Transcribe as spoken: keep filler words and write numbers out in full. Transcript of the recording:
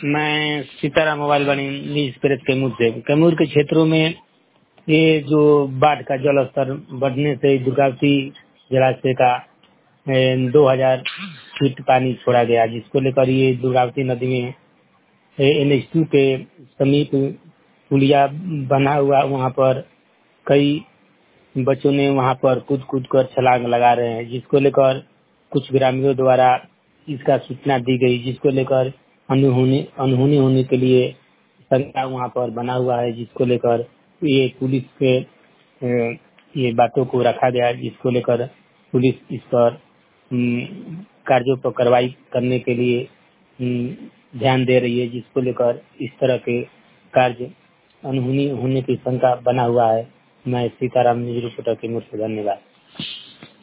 मैं Sitaram mobile Vani press Kaimur से कैमूर के क्षेत्रों में ये जो बाढ़ का जल स्तर बढ़ने से दुर्गावती जलाशय का दो हजार फीट पानी छोड़ा गया, जिसको लेकर ये दुर्गावती नदी में एन एच टू के समीप पुलिया बना हुआ, वहाँ पर कई बच्चों ने वहाँ पर कूद कूद कर छलांग लगा रहे हैं, जिसको लेकर कुछ ग्रामीणों द्वारा इसका सूचना दी गई, जिसको लेकर अनहोनी अनहोनी होने के लिए संख्या वहाँ पर बना हुआ है, जिसको लेकर ये पुलिस के अ, ये बातों को रखा गया, जिसको लेकर पुलिस इस पर अम, कार्यों पर कार्रवाई करने के लिए अम, ध्यान दे रही है, जिसको लेकर इस तरह के कार्य अनहोनी होने की शंका बना हुआ है। मैं सीताराम न्यूज रिपोर्टर की मुझसे धन्यवाद।